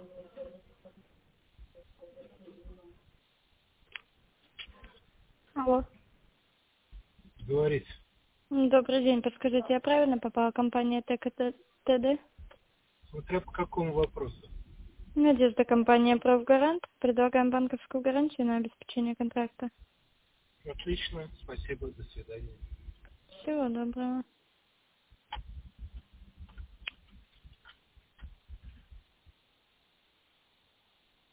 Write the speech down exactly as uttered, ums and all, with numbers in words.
Алло. Говорите. М, Добрый день. Подскажите, я правильно попала? Компания ТК ТД? Смотря по какому вопросу. Надежда, компания «Профгарант». Предлагаем банковскую гарантию на обеспечение контракта. Отлично. Спасибо. До свидания. Всего доброго.